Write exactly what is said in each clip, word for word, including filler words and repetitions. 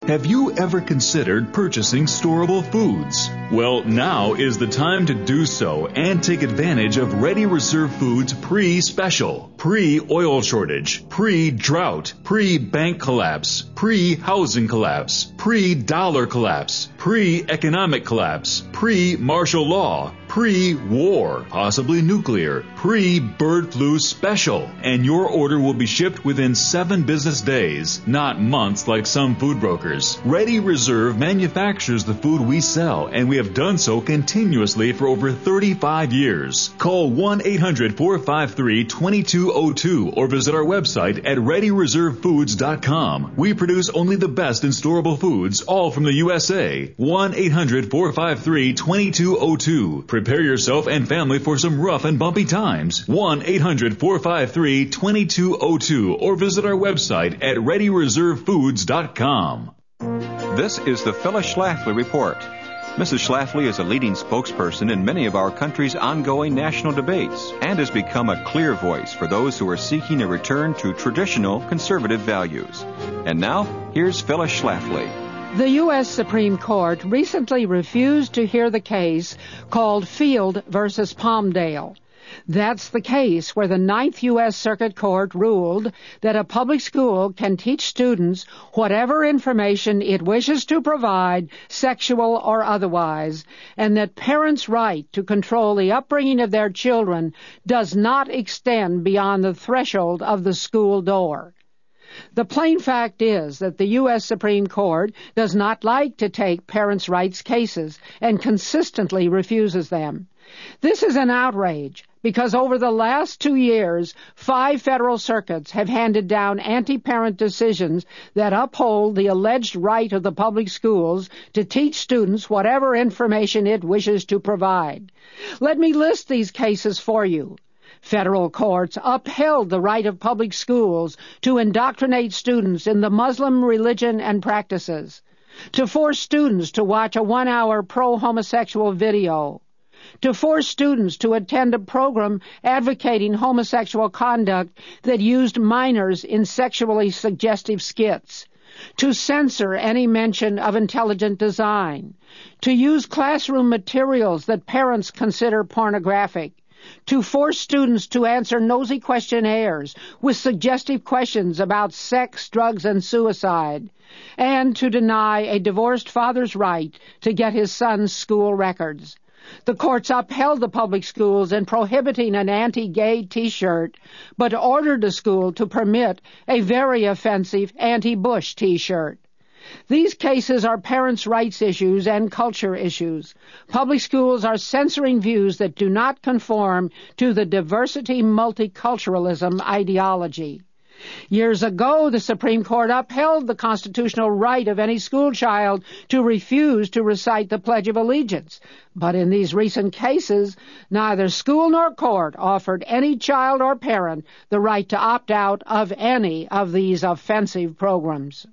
Have you ever considered purchasing storable foods? Well, now is the time to do so and take advantage of Ready Reserve Foods pre-special, pre-oil shortage, pre-drought, pre-bank collapse, pre-housing collapse, pre-dollar collapse, pre-economic collapse, pre-martial law, pre-war, possibly nuclear, pre-bird flu special. And your order will be shipped within seven business days, not months like some food brokers. Ready Reserve manufactures the food we sell, and we have done so continuously for over thirty-five years. Call one eight hundred four five three two two zero two or visit our website at ready reserve foods dot com. We produce only the best in storable foods, all from the U S A. one eight hundred four five three two two zero two. Prepare yourself and family for some rough and bumpy times. one eight hundred four five three two two zero two or visit our website at ready reserve foods dot com. This is the Phyllis Schlafly Report. Missus Schlafly is a leading spokesperson in many of our country's ongoing national debates and has become a clear voice for those who are seeking a return to traditional conservative values. And now, here's Phyllis Schlafly. The U S Supreme Court recently refused to hear the case called Field versus Palmdale. That's the case where the Ninth U S Circuit Court ruled that a public school can teach students whatever information it wishes to provide, sexual or otherwise, and that parents' right to control the upbringing of their children does not extend beyond the threshold of the school door. The plain fact is that the U S Supreme Court does not like to take parents' rights cases and consistently refuses them. This is an outrage because over the last two years, five federal circuits have handed down anti-parent decisions that uphold the alleged right of the public schools to teach students whatever information it wishes to provide. Let me list these cases for you. Federal courts upheld the right of public schools to indoctrinate students in the Muslim religion and practices, to force students to watch a one-hour pro-homosexual video, to force students to attend a program advocating homosexual conduct that used minors in sexually suggestive skits, to censor any mention of intelligent design, to use classroom materials that parents consider pornographic, to force students to answer nosy questionnaires with suggestive questions about sex, drugs, and suicide, and to deny a divorced father's right to get his son's school records. The courts upheld the public schools in prohibiting an anti-gay T-shirt, but ordered the school to permit a very offensive anti-Bush T-shirt. These cases are parents' rights issues and culture issues. Public schools are censoring views that do not conform to the diversity multiculturalism ideology. Years ago, the Supreme Court upheld the constitutional right of any school child to refuse to recite the Pledge of Allegiance. But in these recent cases, neither school nor court offered any child or parent the right to opt out of any of these offensive programs.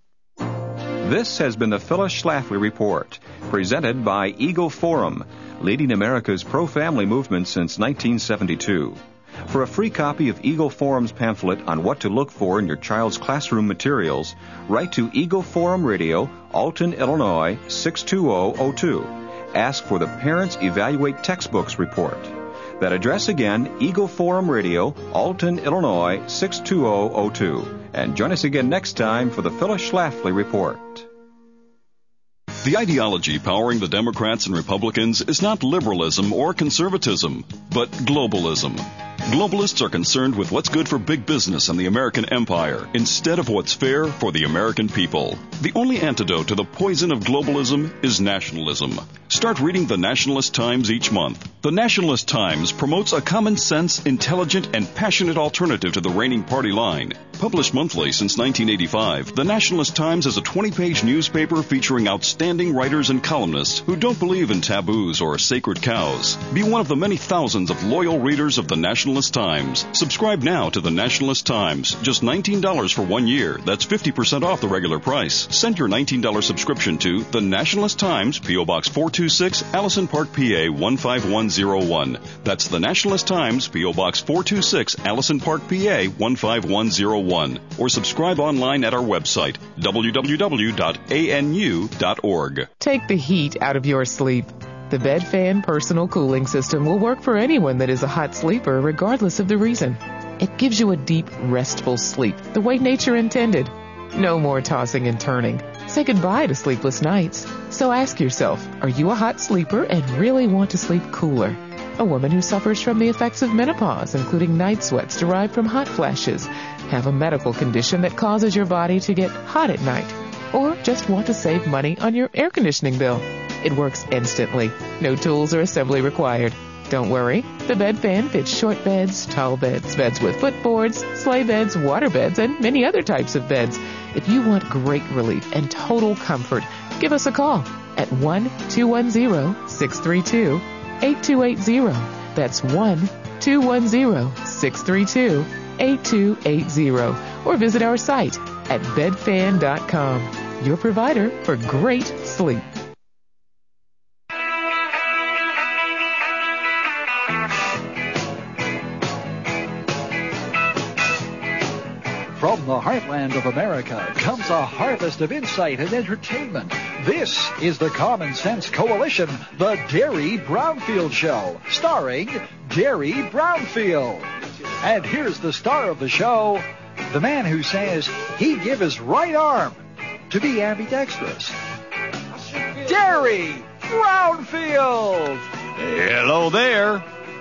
This has been the Phyllis Schlafly Report, presented by Eagle Forum, leading America's pro-family movement since nineteen seventy-two. For a free copy of Eagle Forum's pamphlet on what to look for in your child's classroom materials, write to Eagle Forum Radio, Alton, Illinois, six two zero zero two. Ask for the Parents Evaluate Textbooks Report. That address again, Eagle Forum Radio, Alton, Illinois, six two zero zero two. And join us again next time for the Phyllis Schlafly Report. The ideology powering the Democrats and Republicans is not liberalism or conservatism, but globalism. Globalists are concerned with what's good for big business and the American empire instead of what's fair for the American people. The only antidote to the poison of globalism is nationalism. Start reading the Nationalist Times each month. The Nationalist Times promotes a common sense, intelligent, and passionate alternative to the reigning party line. Published monthly since nineteen eighty-five, the Nationalist Times is a twenty-page newspaper featuring outstanding writers and columnists who don't believe in taboos or sacred cows. Be one of the many thousands of loyal readers of the Nationalist Times. Subscribe now to the Nationalist Times. Just nineteen dollars for one year. That's fifty percent off the regular price. Send your nineteen dollars subscription to the Nationalist Times, P O. Box four two two six, Allison Park, P A one five one zero one. That's the Nationalist Times, P O Box four two six, Allison Park, P A one five one zero one. Or subscribe online at our website, w w w dot a n u dot org. Take the heat out of your sleep. The Bedfan personal cooling system will work for anyone that is a hot sleeper, regardless of the reason. It gives you a deep, restful sleep, the way nature intended. No more tossing and turning. Say goodbye to sleepless nights. So ask yourself, are you a hot sleeper and really want to sleep cooler? A woman who suffers from the effects of menopause, including night sweats derived from hot flashes, have a medical condition that causes your body to get hot at night, or just want to save money on your air conditioning bill. It works instantly. No tools or assembly required. Don't worry. The Bedfan fits short beds, tall beds, beds with footboards, sleigh beds, water beds, and many other types of beds. If you want great relief and total comfort, give us a call at one two one zero, six three two, eight two eight zero. That's one two one zero, six three two, eight two eight zero. Or visit our site at bedfan dot com. Your provider for great sleep. From the heartland of America comes a harvest of insight and entertainment. This is the Common Sense Coalition, the Derry Brownfield Show, starring Derry Brownfield. And here's the star of the show, the man who says he'd give his right arm to be ambidextrous, Derry Brownfield. Hello there.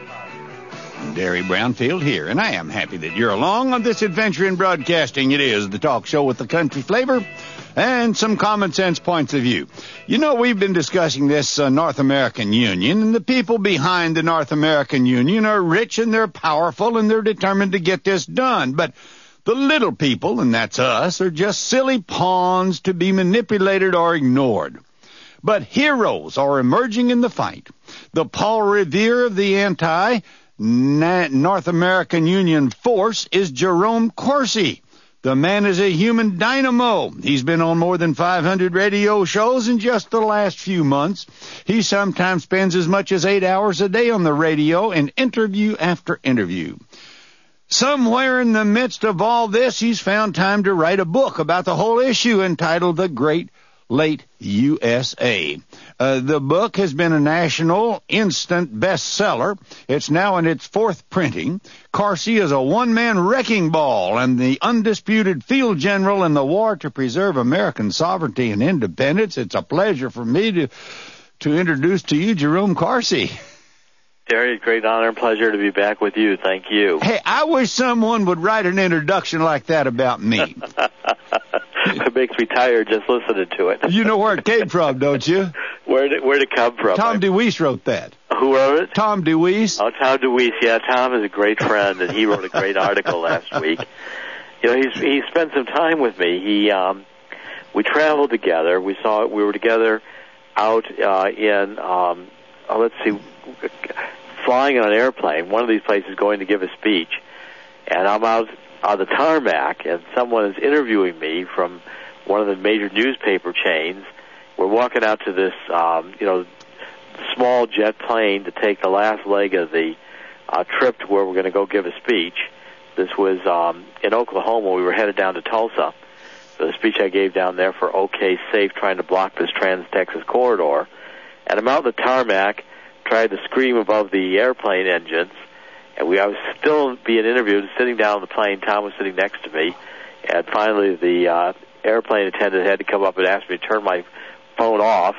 Derry Brownfield here, and I am happy that you're along on this adventure in broadcasting. It is the talk show with the country flavor and some common sense points of view. You know, we've been discussing this uh, North American Union, and the people behind the North American Union are rich and they're powerful and they're determined to get this done. But the little people, and that's us, are just silly pawns to be manipulated or ignored. But heroes are emerging in the fight. The Paul Revere of the anti North American Union force is Jerome Corsi. The man is a human dynamo. He's been on more than five hundred radio shows in just the last few months. He sometimes spends as much as eight hours a day on the radio in interview after interview. Somewhere in the midst of all this, he's found time to write a book about the whole issue entitled The Great Late U S A. Uh, the book has been a national instant bestseller. It's now in its fourth printing. Corsi is a one-man wrecking ball and the undisputed field general in the war to preserve American sovereignty and independence. It's a pleasure for me to to introduce to you Jerome Corsi. Terry, great honor and pleasure to be back with you. Thank you. Hey, I wish someone would write an introduction like that about me. It makes me tired just listening to it. You know where it came from, don't you? Where did where did it come from? Tom DeWeese wrote that. Who wrote it? Tom DeWeese. Oh, Tom DeWeese. Yeah, Tom is a great friend, and he wrote a great article last week. You know, he's he spent some time with me. He um, we traveled together. We saw we were together out uh, in um, oh, let's see, flying on an airplane. One of these places going to give a speech, and I'm out on the tarmac, and someone is interviewing me from one of the major newspaper chains. We're walking out to this, um, you know, small jet plane to take the last leg of the uh, trip to where we're going to go give a speech. This was um, in Oklahoma. We were headed down to Tulsa. So the speech I gave down there for OK Safe, trying to block this Trans-Texas corridor. And I'm out on the tarmac, tried to scream above the airplane engines. And we, I was still being interviewed, sitting down on the plane. Tom was sitting next to me. And finally, the uh, airplane attendant had to come up and ask me to turn my phone off.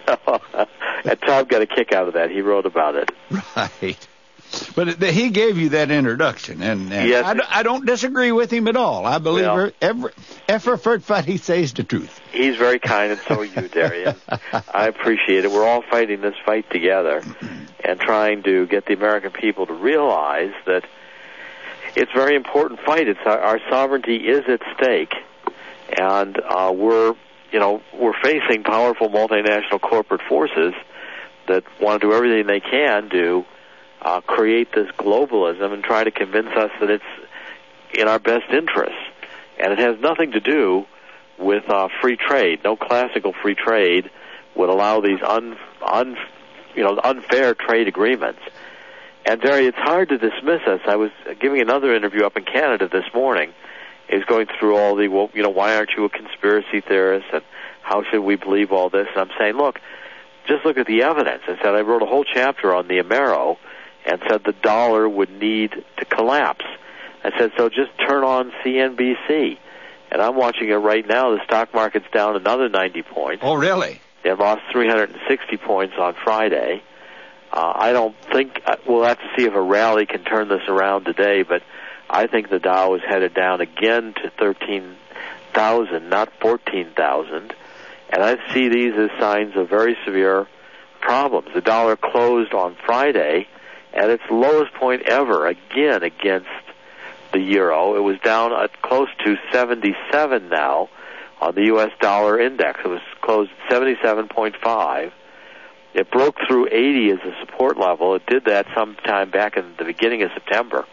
And Tom got a kick out of that. He wrote about it. Right. But he gave you that introduction, and, and yes. I, I don't disagree with him at all. I believe well, every every fight he says the truth. He's very kind, and so are you, Darian. I appreciate it. We're all fighting this fight together and trying to get the American people to realize that it's a very important fight. It's our, our sovereignty is at stake, and uh, we're you know we're facing powerful multinational corporate forces that want to do everything they can to Uh, create this globalism and try to convince us that it's in our best interests. And it has nothing to do with uh, free trade, no classical free trade would allow these un, un, you know, unfair trade agreements. And, Derry, it's hard to dismiss us. I was giving another interview up in Canada this morning. Is going through all the, well, you know, why aren't you a conspiracy theorist, and how should we believe all this? And I'm saying, look, just look at the evidence. I said I wrote a whole chapter on the Amero and said the dollar would need to collapse. I said, so just turn on C N B C. And I'm watching it right now. The stock market's down another ninety points. Oh, really? They lost three hundred sixty points on Friday. Uh, I don't think, we'll have to see if a rally can turn this around today, but I think the Dow is headed down again to thirteen thousand, not fourteen thousand. And I see these as signs of very severe problems. The dollar closed on Friday at its lowest point ever, again, against the euro. It was down at close to seventy-seven now on the U S dollar index. It was closed at seventy-seven point five. It broke through eighty as a support level. It did that sometime back in the beginning of September.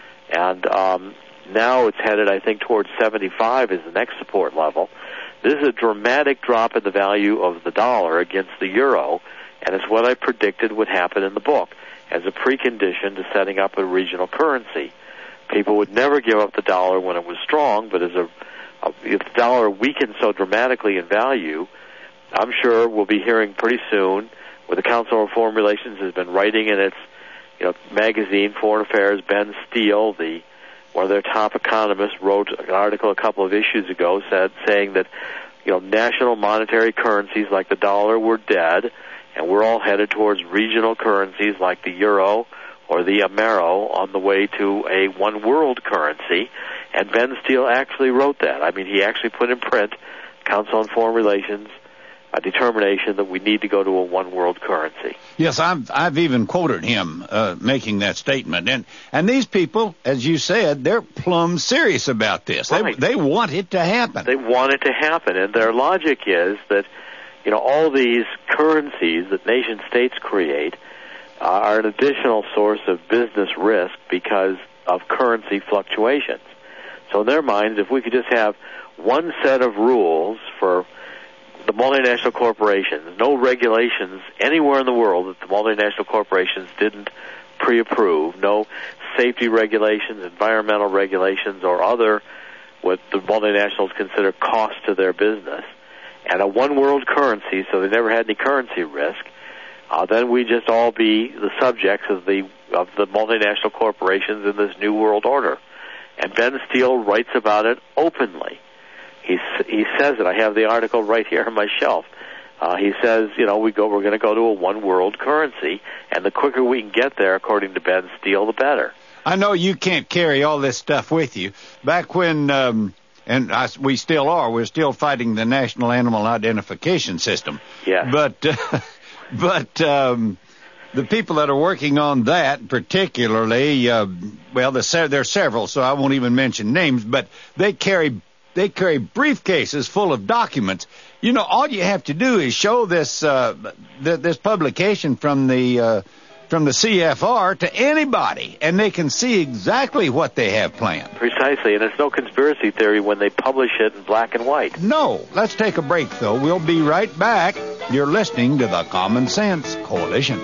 And um, now it's headed, I think, towards seventy-five as the next support level. This is a dramatic drop in the value of the dollar against the euro, and it's what I predicted would happen in the book as a precondition to setting up a regional currency. People would never give up the dollar when it was strong, but as a, a if the dollar weakened so dramatically in value, I'm sure we'll be hearing pretty soon, where the Council on Foreign Relations has been writing in its you know, magazine, Foreign Affairs, Ben Steele, the one of their top economists, wrote an article a couple of issues ago said, saying that, you know, national monetary currencies like the dollar were dead, and we're all headed towards regional currencies like the euro or the Amero on the way to a one world currency. And Ben Steele actually wrote that. I mean, he actually put in print, Council on Foreign Relations, a determination that we need to go to a one-world currency. Yes, I've I've even quoted him uh, making that statement. And and these people, as you said, they're plumb serious about this. Right. They they want it to happen. They want it to happen, and their logic is that, you know, all these currencies that nation states create uh, are an additional source of business risk because of currency fluctuations. So in their minds, if we could just have one set of rules for the multinational corporations, no regulations anywhere in the world that the multinational corporations didn't pre-approve, no safety regulations, environmental regulations, or other what the multinationals consider cost to their business, and a one-world currency, so they never had any currency risk, uh, then we just all be the subjects of the of the multinational corporations in this new world order. And Ben Steele writes about it openly. He he says it. I have the article right here on my shelf. Uh, he says, you know, we go. We're going to go to a one-world currency, and the quicker we can get there, according to Ben Steele, the better. I know you can't carry all this stuff with you. Back when, um, and I, we still are, we're still fighting the National Animal Identification System. Yeah. But uh, but um, the people that are working on that, particularly, uh, well, there's, there's several, so I won't even mention names, but they carry. They carry briefcases full of documents. You know, all you have to do is show this uh, th- this publication from the uh, from the C F R to anybody, and they can see exactly what they have planned. Precisely, and it's no conspiracy theory when they publish it in black and white. No. Let's take a break, though. We'll be right back. You're listening to the Common Sense Coalition.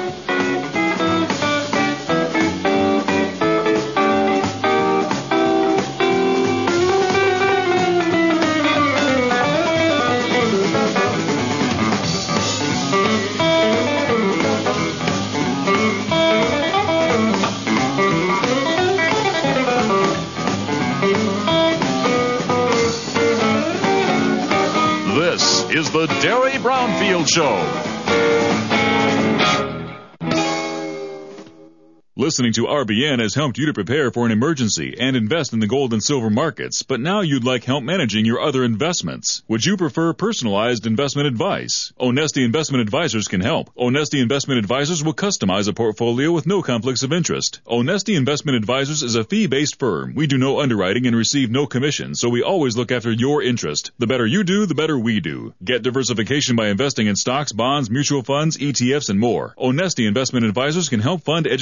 Is the Derry Brownfield Show. Listening to R B N has helped you to prepare for an emergency and invest in the gold and silver markets, but now you'd like help managing your other investments. Would you prefer personalized investment advice? Onesti Investment Advisors can help. Onesti Investment Advisors will customize a portfolio with no conflicts of interest. Onesti Investment Advisors is a fee-based firm. We do no underwriting and receive no commission, so we always look after your interest. The better you do, the better we do. Get diversification by investing in stocks, bonds, mutual funds, E T Fs, and more. Onesti Investment Advisors can help fund education,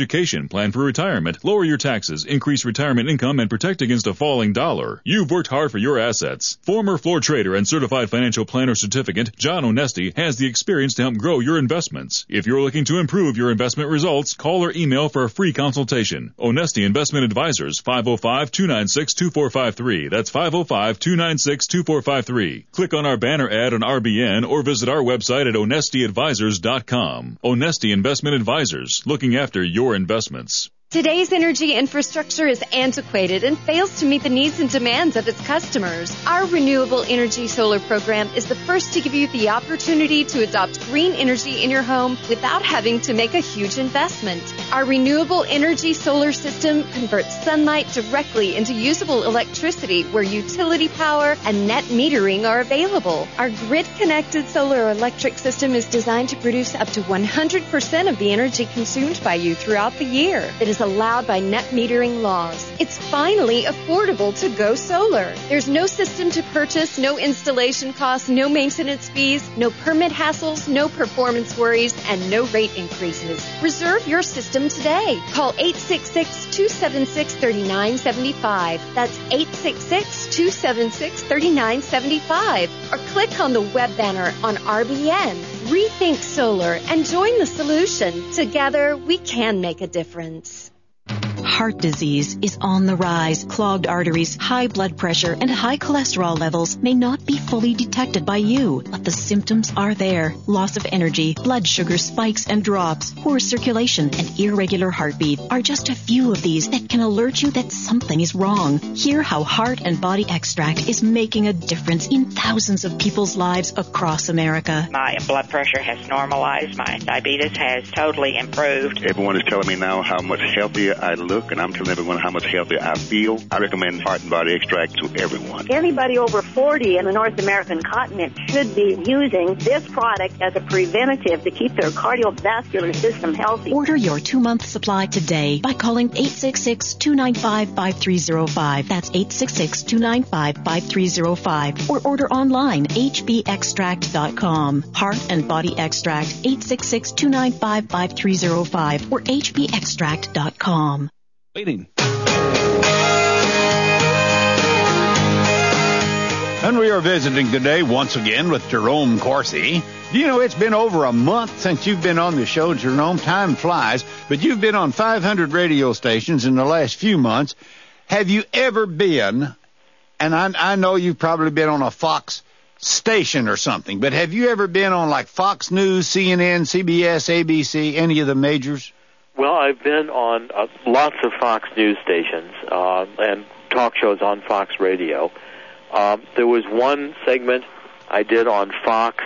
education, plan for retirement, lower your taxes, increase retirement income, and protect against a falling dollar. You've worked hard for your assets. Former floor trader and certified financial planner certificate, John Onesti, has the experience to help grow your investments. If you're looking to improve your investment results, call or email for a free consultation. Onesti Investment Advisors, five oh five, two nine six, two four five three. That's five oh five, two nine six, two four five three. Click on our banner ad on R B N or visit our website at onesti advisors dot com. Onesti Investment Advisors, looking after your investments. Today's energy infrastructure is antiquated and fails to meet the needs and demands of its customers. Our Renewable Energy Solar program is the first to give you the opportunity to adopt green energy in your home without having to make a huge investment. Our Renewable Energy Solar system converts sunlight directly into usable electricity where utility power and net metering are available. Our grid-connected solar electric system is designed to produce up to one hundred percent of the energy consumed by you throughout the year. It is allowed by net metering laws. It's finally affordable to go solar. There's no system to purchase, no installation costs, no maintenance fees, no permit hassles, no performance worries, and no rate increases. Reserve your system today. Call eight six six, two seven six, three nine seven five. That's eight six six, two seven six, three nine seven five. Or click on the web banner on R B N. Rethink solar and join the solution. Together, we can make a difference. Heart disease is on the rise. Clogged arteries, high blood pressure, and high cholesterol levels may not be fully detected by you, but the symptoms are there. Loss of energy, blood sugar spikes and drops, poor circulation, and irregular heartbeat are just a few of these that can alert you that something is wrong. Hear how Heart and Body Extract is making a difference in thousands of people's lives across America. My blood pressure has normalized. My diabetes has totally improved. Everyone is telling me now how much healthier I look, and I'm telling everyone how much healthier I feel. I recommend Heart and Body Extract to everyone. Anybody over forty in the North American continent should be using this product as a preventative to keep their cardiovascular system healthy. Order your two-month supply today by calling eight six six, two nine five, five three zero five. That's eight six six, two nine five, five three zero five. Or order online, h b extract dot com. Heart and Body Extract, eight six six, two nine five, five three zero five or h b extract dot com. Waiting. And we are visiting today once again with Jerome Corsi. Do you know it's been over a month since you've been on the show, Jerome? Time flies, but you've been on five hundred radio stations in the last few months. Have you ever been, and I, I know you've probably been on a Fox station or something, but have you ever been on like Fox News, C N N, C B S, A B C, any of the majors? Well, I've been on uh, lots of Fox News stations uh, and talk shows on Fox Radio. Um, there was one segment I did on Fox,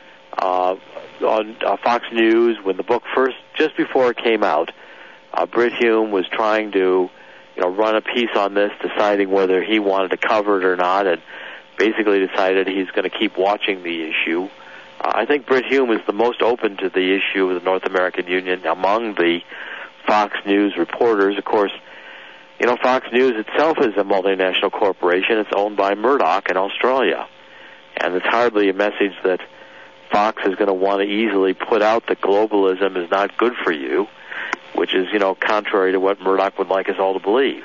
uh, on uh, Fox News when the book first, just before it came out. Uh, Brit Hume was trying to, you know, run a piece on this, deciding whether he wanted to cover it or not, and basically decided he's going to keep watching the issue. Uh, I think Brit Hume is the most open to the issue of the North American Union among the Fox News reporters. Of course, you know, Fox News itself is a multinational corporation. It's owned by Murdoch in Australia. And it's hardly a message that Fox is going to want to easily put out that globalism is not good for you, which is, you know, contrary to what Murdoch would like us all to believe.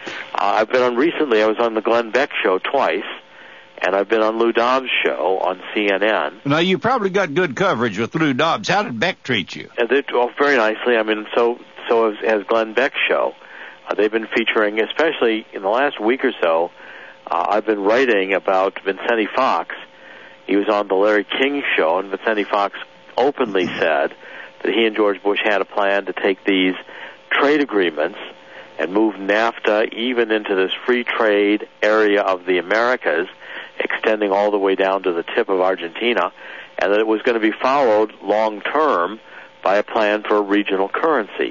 Uh, I've been on recently, I was on the Glenn Beck show twice, and I've been on Lou Dobbs' show on C N N. Now, you probably got good coverage with Lou Dobbs. How did Beck treat you? And they, well, very nicely. I mean, so so has, has Glenn Beck's show. Uh, they've been featuring, especially in the last week or so, uh, I've been writing about Vincenti Fox. He was on the Larry King show, and Vincenti Fox openly said that he and George Bush had a plan to take these trade agreements and move NAFTA even into this free trade area of the Americas, extending all the way down to the tip of Argentina, and that it was going to be followed long-term by a plan for a regional currency.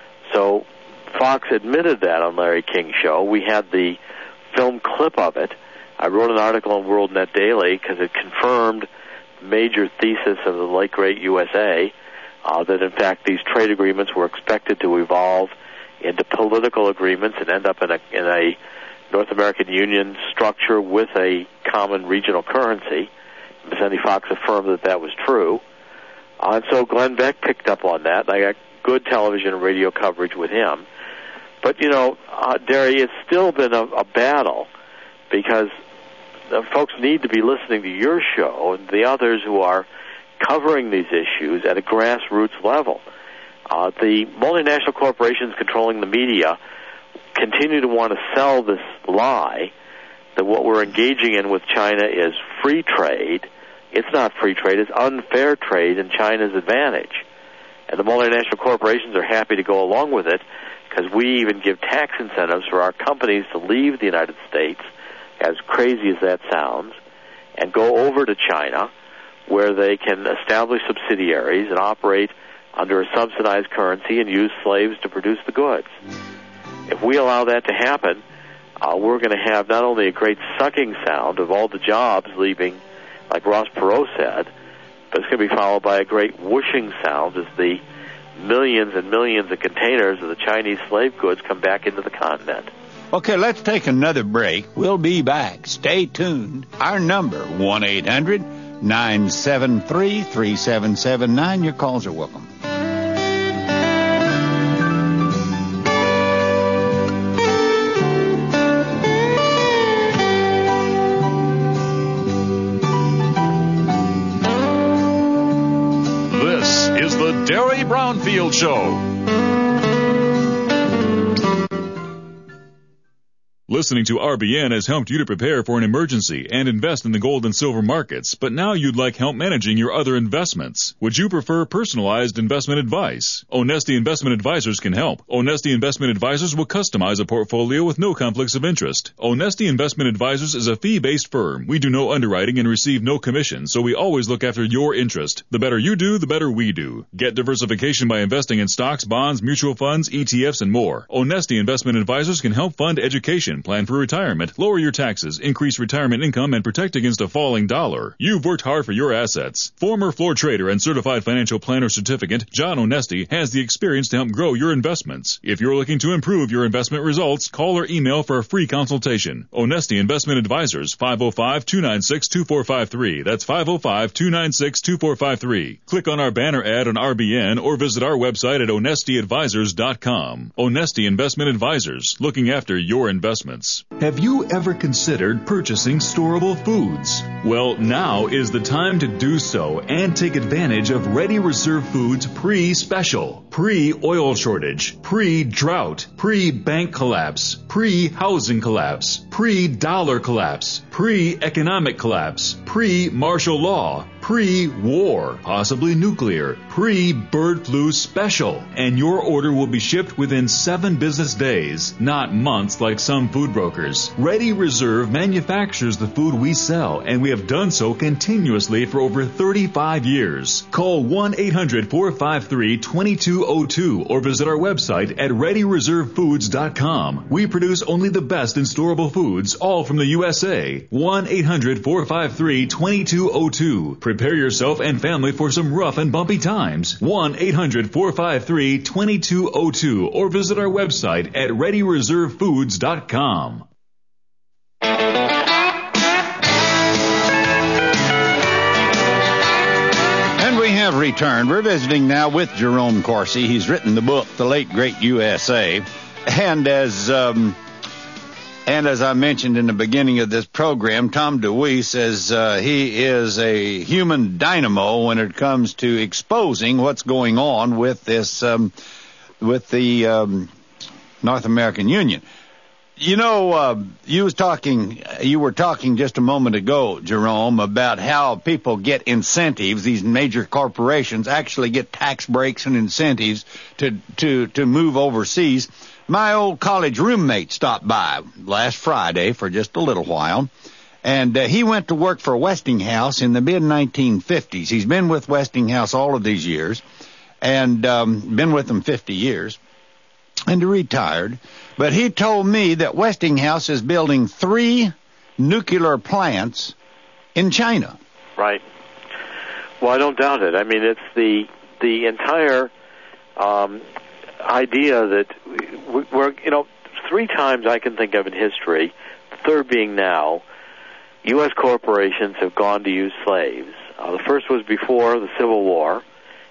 So Fox admitted that on Larry King's show. We had the film clip of it. I wrote an article in World Net Daily because it confirmed the major thesis of the late great U S A, uh, that in fact these trade agreements were expected to evolve into political agreements and end up in a, in a North American Union structure with a common regional currency. Vincenti Fox affirmed that that was true. Uh, and so Glenn Beck picked up on that. I got good television and radio coverage with him. But, you know, uh, Derry, it's still been a, a battle because the folks need to be listening to your show and the others who are covering these issues at a grassroots level. Uh, the multinational corporations controlling the media continue to want to sell this lie that what we're engaging in with China is free trade. It's not free trade, it's unfair trade in China's advantage. And the multinational corporations are happy to go along with it because we even give tax incentives for our companies to leave the United States, as crazy as that sounds, and go over to China where they can establish subsidiaries and operate under a subsidized currency and use slaves to produce the goods. If we allow that to happen, uh, we're going to have not only a great sucking sound of all the jobs leaving, like Ross Perot said, but it's going to be followed by a great whooshing sound as the millions and millions of containers of the Chinese slave goods come back into the continent. Okay, let's take another break. We'll be back. Stay tuned. Our number, one eight hundred nine seven three three seven seven nine. Your calls are welcome. This is the Derry Brownfield Show. Listening to R B N has helped you to prepare for an emergency and invest in the gold and silver markets, but now you'd like help managing your other investments. Would you prefer personalized investment advice? Onesti Investment Advisors can help. Onesti Investment Advisors will customize a portfolio with no conflicts of interest. Onesti Investment Advisors is a fee-based firm. We do no underwriting and receive no commission, so we always look after your interest. The better you do, the better we do. Get diversification by investing in stocks, bonds, mutual funds, E T Fs, and more. Onesti Investment Advisors can help fund education, plan for retirement, lower your taxes, increase retirement income, and protect against a falling dollar. You've worked hard for your assets. Former floor trader and certified financial planner certificate, John Onesti, has the experience to help grow your investments. If you're looking to improve your investment results, call or email for a free consultation. Onesti Investment Advisors, five oh five, two nine six, two four five three. That's five oh five, two nine six, two four five three. Click on our banner ad on R B N or visit our website at onesti advisors dot com. Onesti Investment Advisors, looking after your investments. Have you ever considered purchasing storable foods? Well, now is the time to do so and take advantage of Ready Reserve Foods pre-special, pre-oil shortage, pre-drought, pre-bank collapse, pre-housing collapse, pre-dollar collapse, pre-economic collapse, pre-martial law, pre-war, possibly nuclear, pre-bird flu special. And your order will be shipped within seven business days, not months like some food brokers. Ready Reserve manufactures the food we sell, and we have done so continuously for over thirty-five years. Call one eight hundred, four five three, two two zero two or visit our website at ready reserve foods dot com. We produce only the best in storable foods, all from the U S A. one eight hundred, four five three, two two zero two. Prepare yourself and family for some rough and bumpy times. one eight hundred, four five three, two two zero two or visit our website at ready reserve foods dot com. And we have returned. We're visiting now with Jerome Corsi. He's written the book, The Late Great U S A. And as... Um, And as I mentioned in the beginning of this program, Tom DeWee says uh, he is a human dynamo when it comes to exposing what's going on with this, um, with the um, North American Union. You know, uh, you was talking, you were talking just a moment ago, Jerome, about how people get incentives. These major corporations actually get tax breaks and incentives to to to move overseas. My old college roommate stopped by last Friday for just a little while, and uh, he went to work for Westinghouse in the mid nineteen fifties. He's been with Westinghouse all of these years, and um, been with them fifty years, and retired. But he told me that Westinghouse is building three nuclear plants in China. Right. Well, I don't doubt it. I mean, it's the the entire um, idea that we're, you know, three times I can think of in history, the third being now, U S corporations have gone to use slaves. Uh, the first was before the Civil War,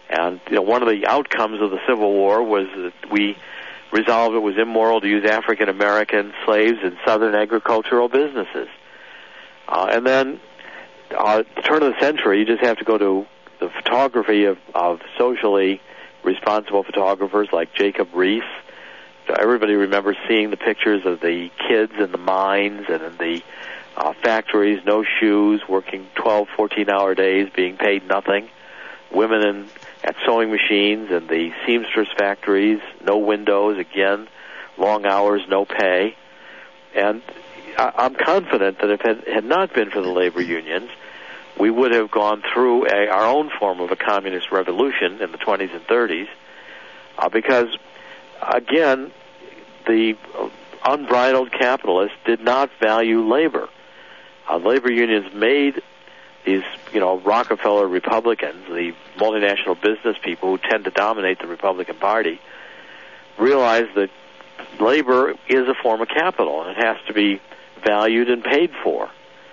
And you know, one of the outcomes of the Civil War was that we resolved it was immoral to use African American slaves in southern agricultural businesses. Uh, and then, uh, at the turn of the century, you just have to go to the photography of, of socially responsible photographers like Jacob Riis. Everybody remembers seeing the pictures of the kids in the mines and in the uh, factories, no shoes, working twelve, fourteen-hour days, being paid nothing. Women in, at sewing machines and the seamstress factories, no windows, again, long hours, no pay. And I, I'm confident that if it had not been for the labor unions, we would have gone through a, our own form of a communist revolution in the twenties and thirties, uh, because, again, the unbridled capitalists did not value labor. Uh, labor unions made these, you know, Rockefeller Republicans, the multinational business people who tend to dominate the Republican Party, realize that labor is a form of capital and it has to be valued and paid for.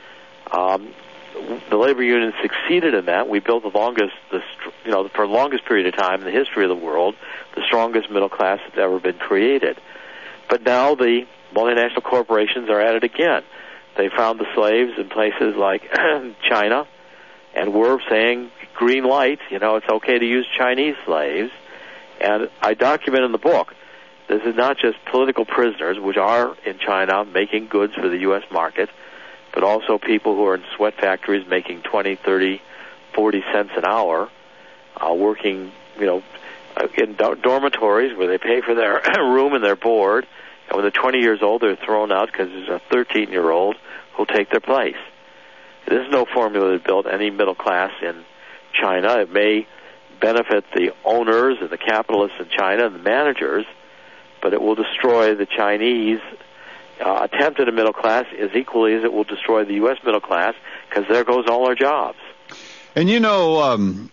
Um, the labor union succeeded in that. We built the longest, the, you know, for the longest period of time in the history of the world, the strongest middle class that's ever been created. But now the multinational corporations are at it again. They found the slaves in places like China, and we're saying green light, you know, it's okay to use Chinese slaves. And I document in the book, this is not just political prisoners, which are in China making goods for the U S market, but also people who are in sweat factories making twenty, thirty, forty cents an hour, uh, working, you know, in do- dormitories where they pay for their room and their board, and when they're twenty years old, they're thrown out because there's a thirteen-year-old who'll take their place. There's no formula that built any middle class in China. It may benefit the owners and the capitalists in China and the managers, but it will destroy the Chinese uh, attempt at a middle class as equally as it will destroy the U S middle class, because there goes all our jobs. And you know, um,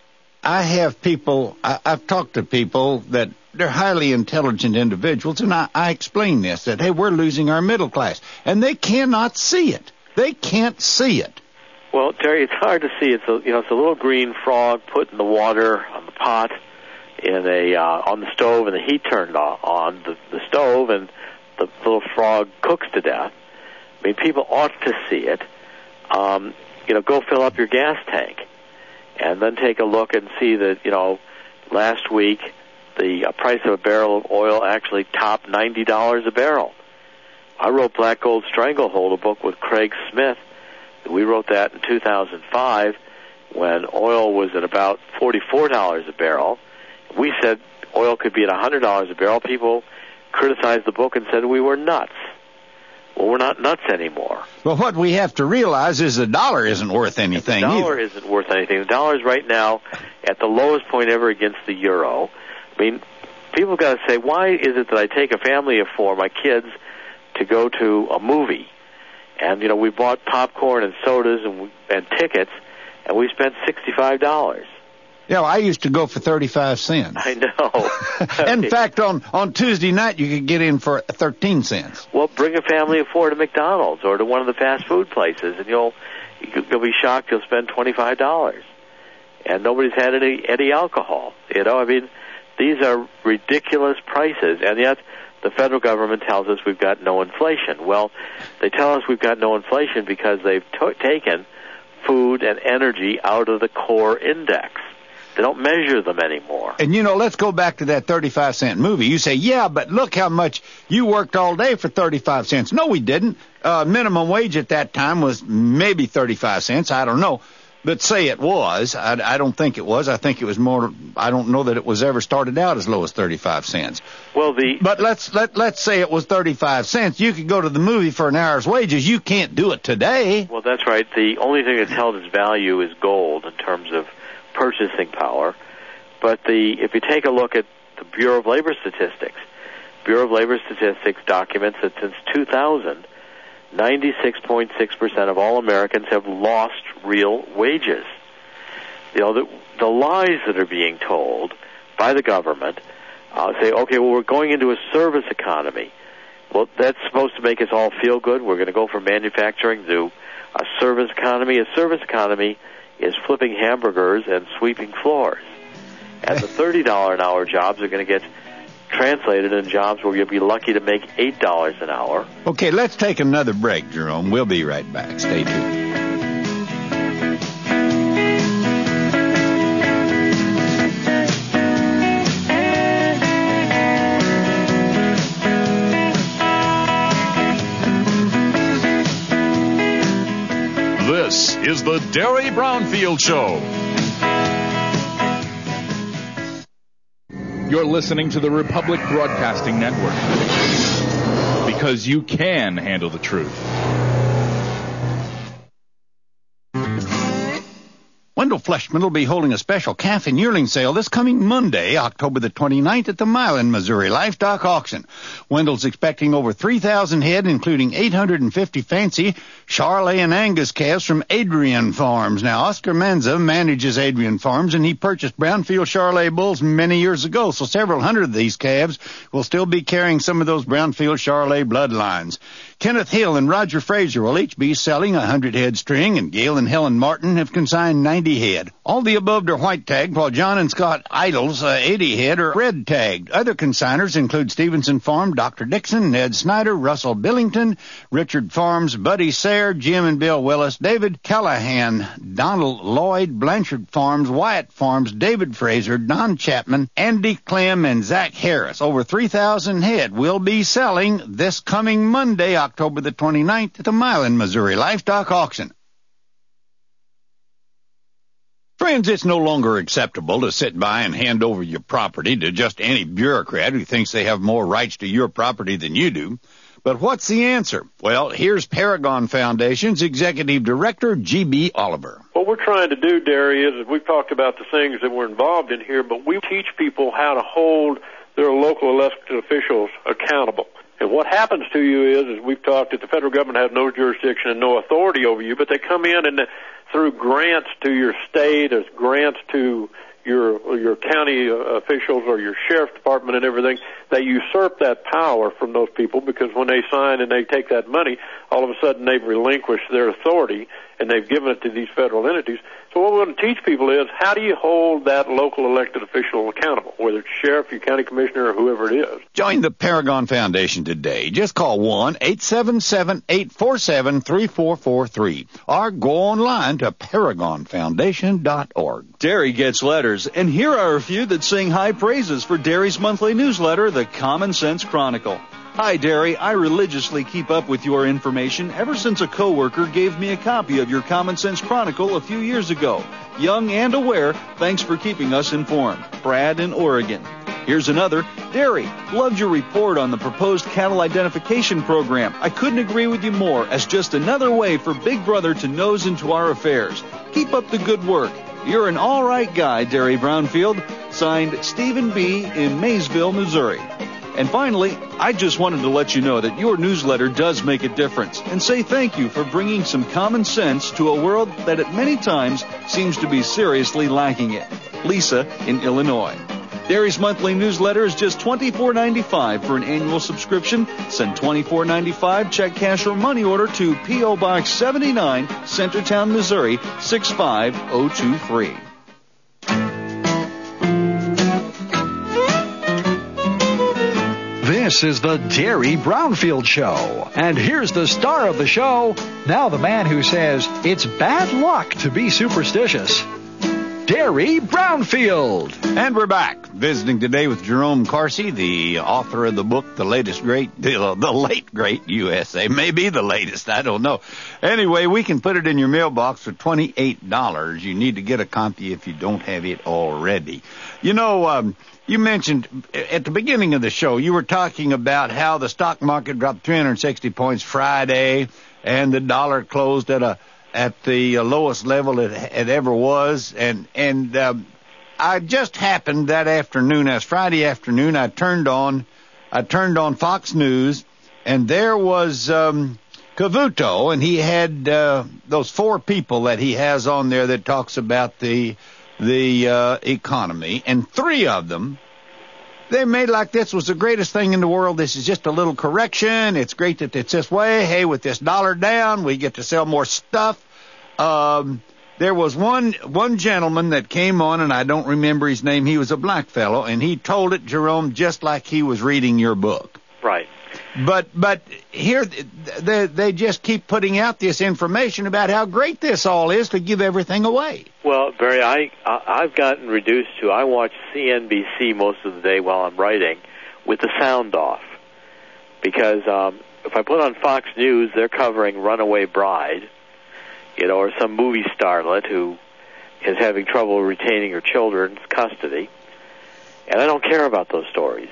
I have people, I, I've talked to people that they're highly intelligent individuals, and I, I explain this, that, hey, we're losing our middle class, and they cannot see it. They can't see it. Well, Terry, it's hard to see. It's a, you know, it's a little green frog put in the water on the pot in a uh, on the stove, and the heat turned on the, the stove, and the little frog cooks to death. I mean, people ought to see it. Um, you know, go fill up your gas tank, and then take a look and see that, you know, last week the uh, price of a barrel of oil actually topped ninety dollars a barrel. I wrote Black Gold Stranglehold, a book with Craig Smith. We wrote that in two thousand five when oil was at about forty-four dollars a barrel. We said oil could be at one hundred dollars a barrel. People criticized the book and said we were nuts. Well, we're not nuts anymore. Well, what we have to realize is the dollar isn't worth anything either. The dollar either. isn't worth anything. The dollar is right now at the lowest point ever against the euro. I mean, people got to say, why is it that I take a family of four, my kids, to go to a movie? And, you know, we bought popcorn and sodas and, and tickets, and we spent sixty-five dollars. Yeah, well, I used to go for thirty-five cents. I know. In fact, on, on Tuesday night, you could get in for thirteen cents. Well, bring a family of four to McDonald's or to one of the fast food places, and you'll you'll be shocked you'll spend twenty-five dollars. And nobody's had any, any alcohol. You know, I mean, these are ridiculous prices, and yet the federal government tells us we've got no inflation. Well, they tell us we've got no inflation because they've t- taken food and energy out of the core index. They don't measure them anymore. And, you know, let's go back to that thirty-five cent movie. You say, yeah, but look how much you worked all day for thirty-five cents. No, we didn't. Uh, minimum wage at that time was maybe thirty-five cents. I don't know. But say it was. I, I don't think it was. I think it was more. I don't know that it was ever started out as low as thirty-five cents. Well, the but let's let let's say it was thirty-five cents. You could go to the movie for an hour's wages. You can't do it today. Well, that's right. The only thing that's held its value is gold in terms of purchasing power. But the if you take a look at the Bureau of Labor Statistics, Bureau of Labor Statistics documents that since two thousand, ninety-six point six percent of all Americans have lost real wages. You know, the, the lies that are being told by the government uh, say, okay, well, we're going into a service economy. Well, that's supposed to make us all feel good. We're going to go from manufacturing to a service economy. A service economy is flipping hamburgers and sweeping floors. And the thirty dollars an hour jobs are going to get translated in jobs where you'll be lucky to make eight dollars an hour. Okay, let's take another break, Jerome. We'll be right back. Stay tuned. This is the Derry Brownfield Show. You're listening to the Republic Broadcasting Network, because you can handle the truth. Wendell Fleshman will be holding a special calf and yearling sale this coming Monday, October the twenty-ninth, at the Milan, Missouri Livestock Auction. Wendell's expecting over three thousand head, including eight hundred fifty fancy Charolais and Angus calves from Adrian Farms. Now, Oscar Manza manages Adrian Farms, and he purchased Brownfield Charolais bulls many years ago, so several hundred of these calves will still be carrying some of those Brownfield Charolais bloodlines. Kenneth Hill and Roger Fraser will each be selling a hundred head string, and Gail and Helen Martin have consigned ninety head. All the above are white tagged, while John and Scott Idles, uh, eighty head, are red tagged. Other consigners include Stevenson Farm, Doctor Dixon, Ned Snyder, Russell Billington, Richard Farms, Buddy Sayre, Jim and Bill Willis, David Callahan, Donald Lloyd, Blanchard Farms, Wyatt Farms, David Fraser, Don Chapman, Andy Clem, and Zach Harris. Over three thousand head will be selling this coming Monday, October the twenty-ninth, at the Milan, Missouri Livestock Auction. Friends, it's no longer acceptable to sit by and hand over your property to just any bureaucrat who thinks they have more rights to your property than you do. But what's the answer? Well, here's Paragon Foundation's Executive Director, G B Oliver. What we're trying to do, Derry, is we've talked about the things that we're involved in here, but we teach people how to hold their local elected officials accountable. And what happens to you is, as we've talked, that the federal government has no jurisdiction and no authority over you, but they come in and through grants to your state, as grants to your your county officials or your sheriff's department and everything, they usurp that power from those people, because when they sign and they take that money, all of a sudden they've relinquished their authority and they've given it to these federal entities. So what we want to teach people is, how do you hold that local elected official accountable, whether it's sheriff, your county commissioner, or whoever it is? Join the Paragon Foundation today. Just call one eight seven seven, eight four seven, three four four three or go online to paragon foundation dot org. Derry gets letters, and here are a few that sing high praises for Derry's monthly newsletter, the Common Sense Chronicle. Hi, Derry. I religiously keep up with your information ever since a coworker gave me a copy of your Common Sense Chronicle a few years ago. Young and aware, thanks for keeping us informed. Brad in Oregon. Here's another. Derry, loved your report on the proposed cattle identification program. I couldn't agree with you more, as just another way for Big Brother to nose into our affairs. Keep up the good work. You're an all right guy, Derry Brownfield. Signed, Stephen B. in Maysville, Missouri. And finally, I just wanted to let you know that your newsletter does make a difference, and say thank you for bringing some common sense to a world that at many times seems to be seriously lacking it. Lisa in Illinois. Derry's monthly newsletter is just twenty-four ninety-five for an annual subscription. Send twenty-four ninety-five check, cash, or money order to P O. Box seventy-nine, Centertown, Missouri, six five oh two three. This is the Derry Brownfield Show. And here's the star of the show, now the man who says it's bad luck to be superstitious, Derry Brownfield. And we're back, visiting today with Jerome Carsey, the author of the book, The Latest Great, the, the Late Great U S A. Maybe the latest, I don't know. Anyway, we can put it in your mailbox for twenty-eight dollars. You need to get a copy if you don't have it already. You know, um, you mentioned at the beginning of the show, you were talking about how the stock market dropped three hundred sixty points Friday, and the dollar closed at a at the lowest level it, it ever was. And and um, I just happened that afternoon, as Friday afternoon, I turned on I turned on Fox News, and there was um, Cavuto, and he had uh, those four people that he has on there that talks about the the uh, economy, and three of them, they made like this was the greatest thing in the world. This is just a little correction. It's great that it's this way. Hey, with this dollar down, we get to sell more stuff. Um, there was one one gentleman that came on, and I don't remember his name. He was a black fellow, and he told it, Jerome, just like he was reading your book. Right. But but here they, they just keep putting out this information about how great this all is to give everything away. Well, Barry, I, I've gotten reduced to, I watch C N B C most of the day while I'm writing with the sound off. Because um, if I put on Fox News, they're covering Runaway Bride, you know, or some movie starlet who is having trouble retaining her children's custody. And I don't care about those stories.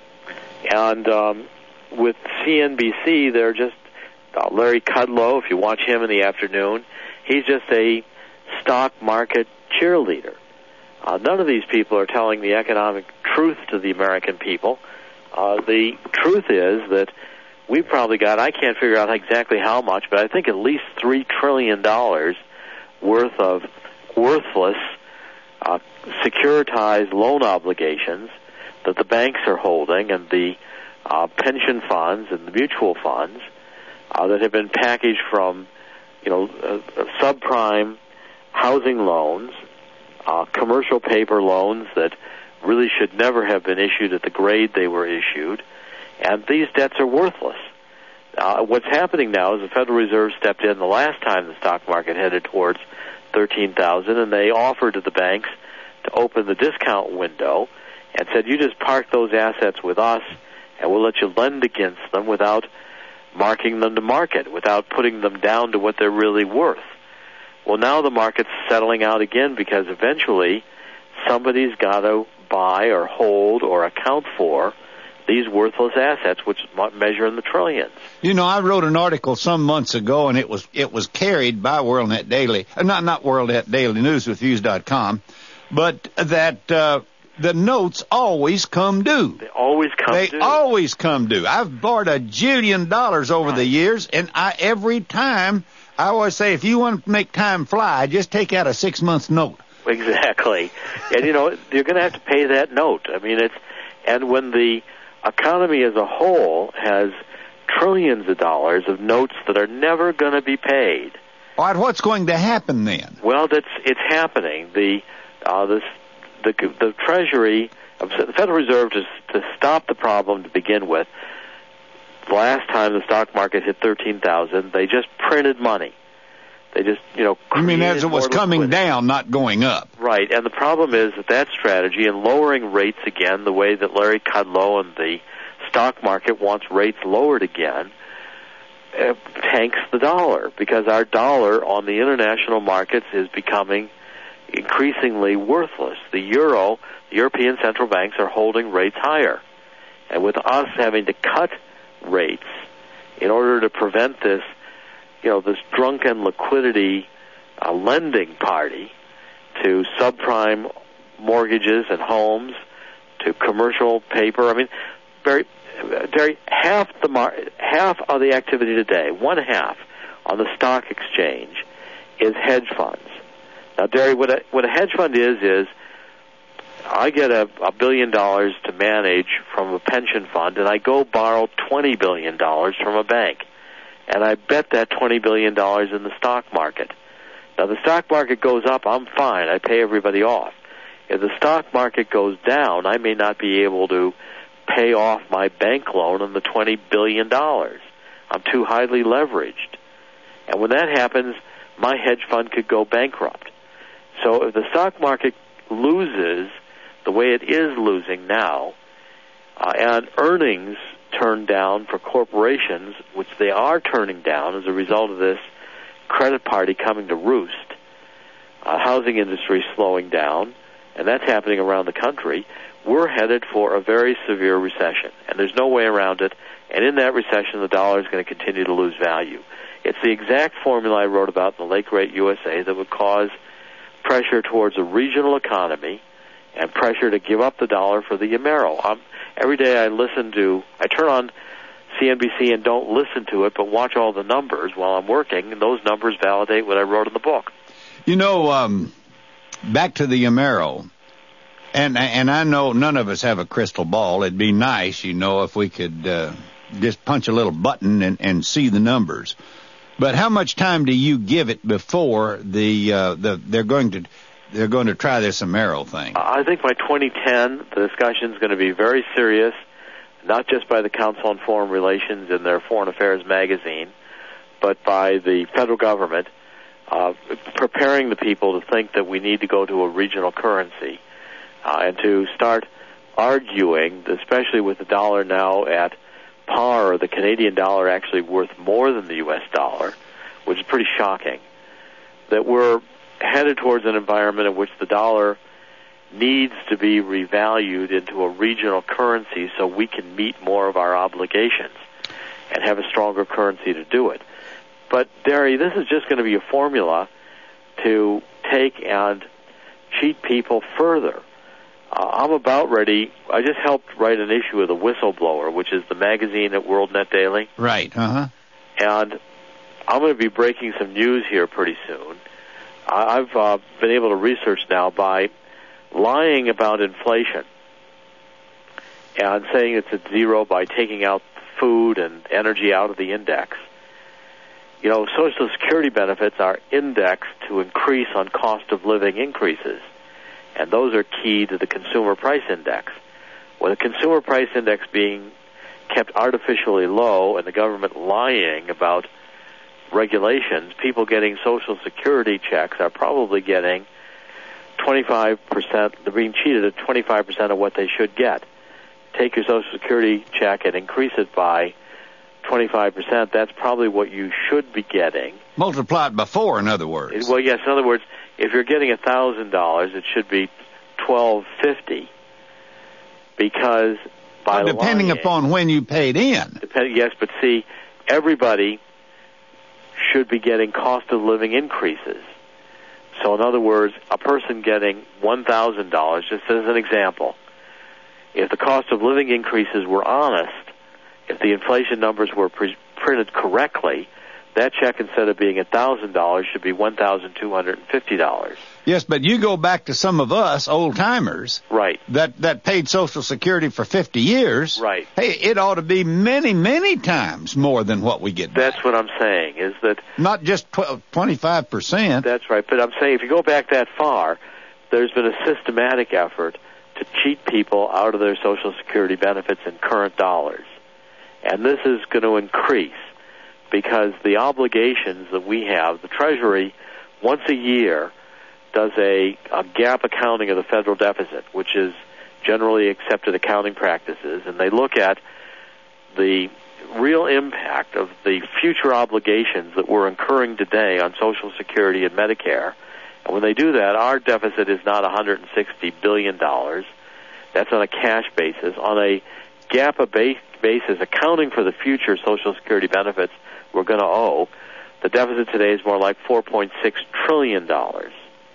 And um, with C N B C, they're just, uh, Larry Kudlow, if you watch him in the afternoon, he's just a stock market cheerleader. Uh, none of these people are telling the economic truth to the American people. Uh, the truth is that we've probably got, I can't figure out exactly how much, but I think at least three trillion dollars worth of worthless uh, securitized loan obligations that the banks are holding, and the uh, pension funds and the mutual funds uh, that have been packaged from, you know, uh, uh, subprime housing loans, uh, commercial paper loans that really should never have been issued at the grade they were issued, and these debts are worthless. Uh, what's happening now is the Federal Reserve stepped in the last time the stock market headed towards thirteen thousand, and they offered to the banks to open the discount window and said, you just park those assets with us, and we'll let you lend against them without marking them to market, without putting them down to what they're really worth. Well, now the market's settling out again because eventually somebody's got to buy or hold or account for these worthless assets, which measure in the trillions. You know, I wrote an article some months ago, and it was it was carried by WorldNet Daily, uh, not not WorldNet Daily, news with views dot com, but that uh, the notes always come due. They always come they due. They always come due. I've borrowed a jillion dollars over right. the years, and I every time I always say, if you want to make time fly, just take out a six-month note. Exactly. And, you know, you're going to have to pay that note. I mean, it's, and when the economy as a whole has trillions of dollars of notes that are never going to be paid. All right, what's going to happen then? Well, that's, it's happening. The, uh, this, the, the Treasury, the Federal Reserve, to, to stop the problem to begin with, last time the stock market hit thirteen thousand, they just printed money. They just, you know, I mean, as it was coming liquidity. down, not going up. Right, and the problem is that that strategy and lowering rates again, the way that Larry Kudlow and the stock market wants rates lowered again, uh, tanks the dollar, because our dollar on the international markets is becoming increasingly worthless. The euro, the European central banks are holding rates higher. And with us having to cut rates in order to prevent this, you know, this drunken liquidity uh, lending party to subprime mortgages and homes, to commercial paper. I mean, very, very half the mar- half of the activity today, one half on the stock exchange, is hedge funds. Now, Derry, what a, what a hedge fund is is I get a, a billion dollars to manage from a pension fund, and I go borrow twenty billion dollars from a bank. And I bet that twenty billion dollars in the stock market. Now, the stock market goes up, I'm fine. I pay everybody off. If the stock market goes down, I may not be able to pay off my bank loan on the twenty billion dollars. I'm too highly leveraged. And when that happens, my hedge fund could go bankrupt. So if the stock market loses the way it is losing now, uh, and earnings turn down for corporations, which they are turning down as a result of this credit party coming to roost, uh, housing industry slowing down, and that's happening around the country, we're headed for a very severe recession, and there's no way around it, and in that recession, the dollar is going to continue to lose value. It's the exact formula I wrote about in the late great U S A that would cause pressure towards a regional economy and pressure to give up the dollar for the euro. Um, every day I listen to, I turn on C N B C and don't listen to it, but watch all the numbers while I'm working, and those numbers validate what I wrote in the book. You know, um, back to the euro, and and I know none of us have a crystal ball. It'd be nice, you know, if we could uh, just punch a little button and, and see the numbers. But how much time do you give it before the uh, the they're going to they're going to try this Amero thing? I think by twenty ten, the discussion is going to be very serious, not just by the Council on Foreign Relations in their Foreign Affairs magazine, but by the federal government, uh, preparing the people to think that we need to go to a regional currency uh, and to start arguing, especially with the dollar now at par, or the Canadian dollar actually worth more than the U S dollar, which is pretty shocking, that we're headed towards an environment in which the dollar needs to be revalued into a regional currency so we can meet more of our obligations and have a stronger currency to do it. But, Derry, this is just going to be a formula to take and cheat people further. Uh, I'm about ready. I just helped write an issue of The Whistleblower, which is the magazine at WorldNet Daily. Right, uh-huh. And I'm going to be breaking some news here pretty soon. I've uh, been able to research now by lying about inflation and saying it's at zero by taking out food and energy out of the index. You know, Social Security benefits are indexed to increase on cost of living increases, and those are key to the Consumer Price Index. With the Consumer Price Index being kept artificially low and the government lying about regulations, people getting Social Security checks are probably getting twenty-five percent, they're being cheated at twenty-five percent of what they should get. Take your Social Security check and increase it by twenty-five percent, that's probably what you should be getting. Multiply it by four, in other words. Well, yes, in other words, if you're getting one thousand dollars, it should be twelve fifty, because by well, depending lying, upon when you paid in. Depend, yes, but see, everybody should be getting cost of living increases. So in other words, a person getting one thousand dollars, just as an example, if the cost of living increases were honest, if the inflation numbers were pre- printed correctly, that check, instead of being one thousand dollars, should be one thousand two hundred fifty dollars. Yes, but you go back to some of us, old-timers, right, that, that paid Social Security for fifty years. Right. Hey, it ought to be many, many times more than what we get That's back. what I'm saying, is that... Not just twelve, twenty-five percent. That's right, but I'm saying if you go back that far, there's been a systematic effort to cheat people out of their Social Security benefits in current dollars. And this is going to increase, because the obligations that we have, the Treasury, once a year, does a, a gap accounting of the federal deficit, which is generally accepted accounting practices, and they look at the real impact of the future obligations that we're incurring today on Social Security and Medicare. And when they do that, our deficit is not one hundred sixty billion dollars. That's on a cash basis. On a gap basis, accounting for the future Social Security benefits we're going to owe, the deficit today is more like four point six trillion dollars.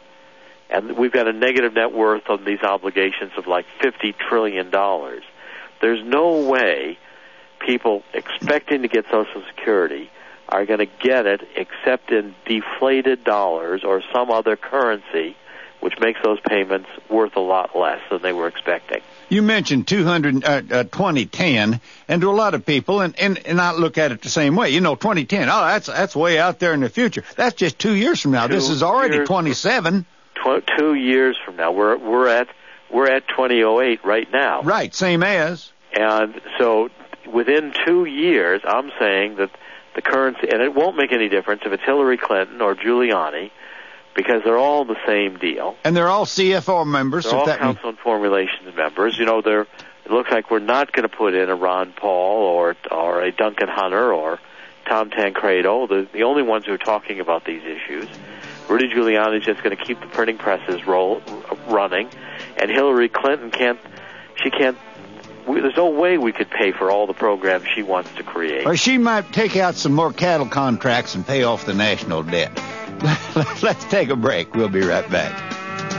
And we've got a negative net worth on these obligations of like fifty trillion dollars. There's no way people expecting to get Social Security are going to get it except in deflated dollars or some other currency, which makes those payments worth a lot less than they were expecting. You mentioned two hundred, uh, uh, twenty ten, and to a lot of people, and, and, and I look at it the same way. You know, twenty ten, oh, that's that's way out there in the future. That's just two years from now. Two this is already twenty-seven. Tw- two years from now. We're we're at we're at twenty oh eight right now. Right, same as. And so within two years, I'm saying that the currency, and it won't make any difference if it's Hillary Clinton or Giuliani, because they're all the same deal. And they're all C F O members. They're all that Council on Foreign Relations members. You know, they're, it looks like we're not going to put in a Ron Paul or or a Duncan Hunter or Tom Tancredo. The, the only ones who are talking about these issues. Rudy Giuliani is just going to keep the printing presses roll running, and Hillary Clinton can't. She can't. We, there's no way we could pay for all the programs she wants to create. Or she might take out some more cattle contracts and pay off the national debt. Let's take a break. We'll be right back.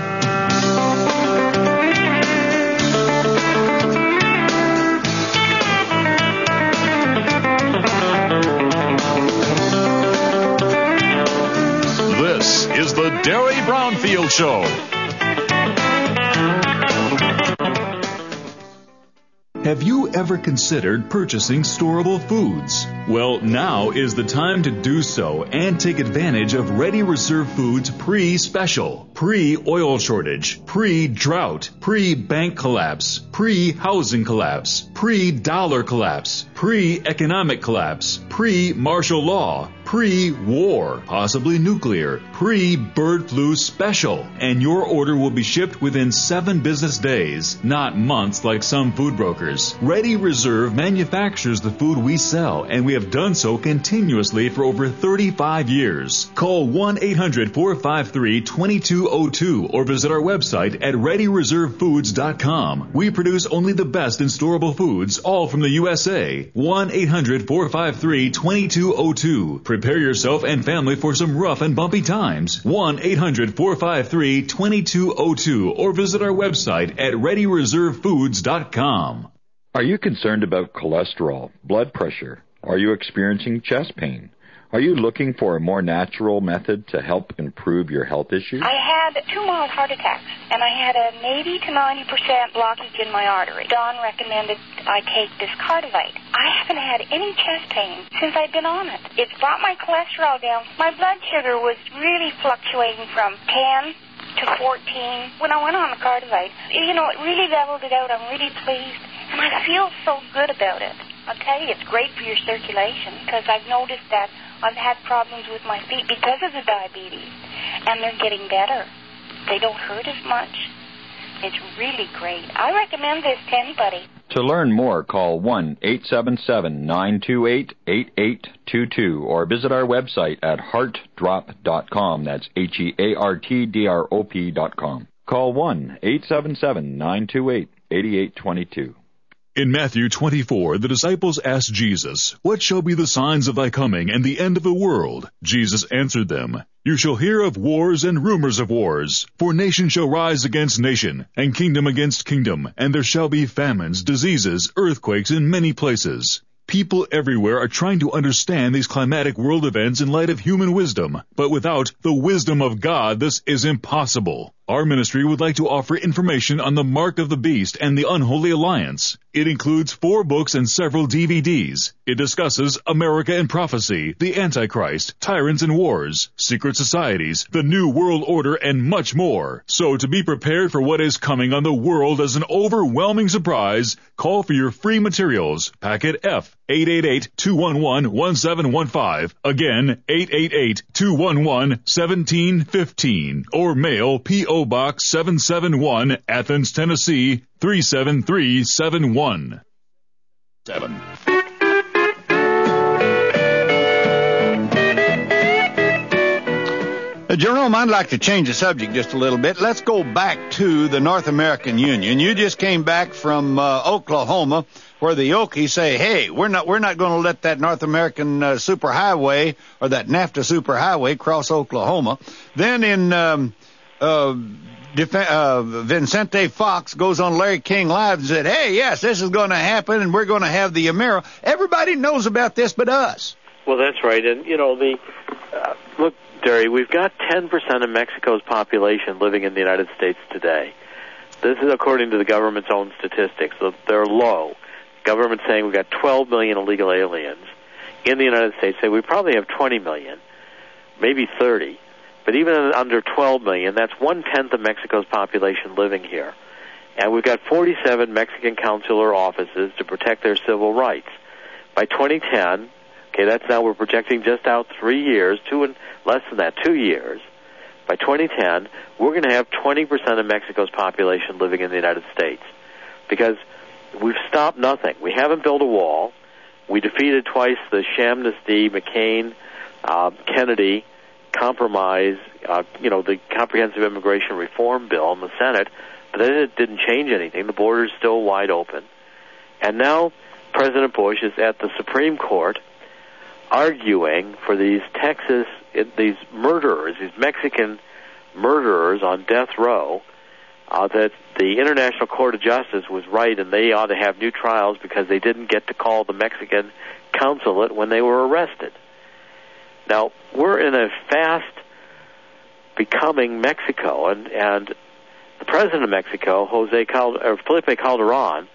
This is the Derry Brownfield Show. Have you ever considered purchasing storable foods? Well, now is the time to do so and take advantage of Ready Reserve Foods pre-special, pre-oil shortage, pre-drought, pre-bank collapse, pre-housing collapse, pre-dollar collapse, pre-economic collapse, pre-martial law, pre-war, possibly nuclear, pre-bird flu special. And your order will be shipped within seven business days, not months like some food brokers. Ready Reserve manufactures the food we sell, and we have done so continuously for over thirty-five years. Call one eight hundred, four five three, two two zero two or visit our website at ready reserve foods dot com. We produce only the best in storable foods, all from the U S A. one eight hundred, four five three, two two zero two. Prepare yourself and family for some rough and bumpy times. one eight hundred, four five three, two two zero two or visit our website at ready reserve foods dot com. Are you concerned about cholesterol, blood pressure? Are you experiencing chest pain? Are you looking for a more natural method to help improve your health issues? I had two mild heart attacks, and I had an eighty to ninety percent blockage in my artery. Don recommended I take this Cardivite. I haven't had any chest pain since I've been on it. It's brought my cholesterol down. My blood sugar was really fluctuating from ten to fourteen when I went on the Cardivite. You know, it really leveled it out. I'm really pleased, and I feel so good about it. I'll tell you, it's great for your circulation, because I've noticed that I've had problems with my feet because of the diabetes, and they're getting better. They don't hurt as much. It's really great. I recommend this to anybody. To learn more, call one eight seven seven, nine two eight, eight eight two two or visit our website at heart drop dot com. That's H E A R T D R O P dot com. Call one eight seven seven, nine two eight, eight eight two two. In Matthew twenty-four, the disciples asked Jesus, "What shall be the signs of thy coming and the end of the world?" Jesus answered them, "You shall hear of wars and rumors of wars. For nation shall rise against nation, and kingdom against kingdom, and there shall be famines, diseases, earthquakes in many places." People everywhere are trying to understand these climatic world events in light of human wisdom, but without the wisdom of God, this is impossible. Our ministry would like to offer information on the Mark of the Beast and the Unholy Alliance. It includes four books and several D V Ds. It discusses America and Prophecy, the Antichrist, Tyrants and Wars, Secret Societies, the New World Order, and much more. So to be prepared for what is coming on the world as an overwhelming surprise, call for your free materials. Packet F, eight eight eight, two one one, one seven one five. Again, eight eight eight, two one one, one seven one five. Or mail P O Box seven seven one, Athens, Tennessee, three seven three seven one. Seven. Uh, Jerome, I'd like to change the subject just a little bit. Let's go back to the North American Union. You just came back from uh, Oklahoma, where the Okies say, "Hey, we're not we're not going to let that North American uh, superhighway or that NAFTA superhighway cross Oklahoma." Then in um, uh, Def- uh, Vicente Fox goes on Larry King Live and said, "Hey, yes, this is going to happen, and we're going to have the Amero." Everybody knows about this but us. Well, that's right. And, you know, the uh, look, Derry, we've got ten percent of Mexico's population living in the United States today. This is according to the government's own statistics. So they're low. Government's saying we've got twelve million illegal aliens. In the United States, say we probably have twenty million, maybe thirty. But even under twelve million, that's one-tenth of Mexico's population living here. And we've got forty-seven Mexican consular offices to protect their civil rights. By twenty ten, okay, that's now we're projecting just out three years, two and less than that, two years. By twenty ten, we're going to have twenty percent of Mexico's population living in the United States. Because we've stopped nothing. We haven't built a wall. We defeated twice the Shamnesty, McCain, uh, Kennedy compromise, uh, you know, the Comprehensive Immigration Reform Bill in the Senate, but then it didn't change anything. The border's still wide open. And now President Bush is at the Supreme Court arguing for these Texas, these murderers, these Mexican murderers on death row, uh, that the International Court of Justice was right and they ought to have new trials because they didn't get to call the Mexican consulate when they were arrested. Now, we're in a fast becoming Mexico, and, and the president of Mexico, Jose Cal- or Felipe Calderon,